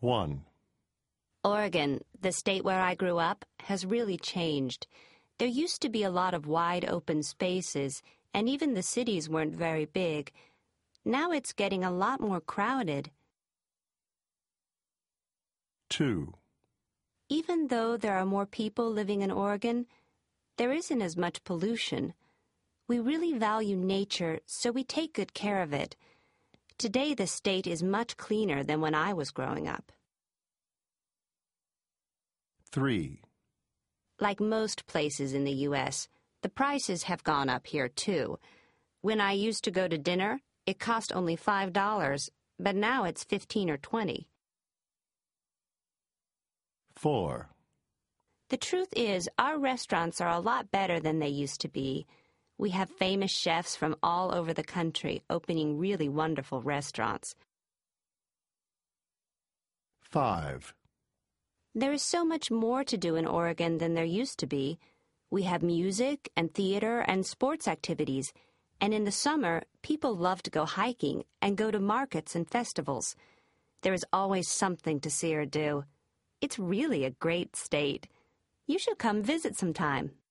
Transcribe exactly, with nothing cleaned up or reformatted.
one. Oregon, the state where I grew up, has really changed. There used to be a lot of wide open spaces, and even the cities weren't very big. Now it's getting a lot more crowded. two. Even though there are more people living in Oregon, there isn't as much pollution. We really value nature, so we take good care of it. Today the state is much cleaner than when I was growing up. three. Like most places in the U S, the prices have gone up here too. When I used to go to dinner, it cost only five dollars, but now it's fifteen or twenty. four. The truth is, our restaurants are a lot better than they used to be. We have famous chefs from all over the country opening really wonderful restaurants. five. There is so much more to do in Oregon than there used to be. We have music and theater and sports activities, and in the summer, people love to go hiking and go to markets and festivals. There is always something to see or do. It's really a great state. You should come visit sometime.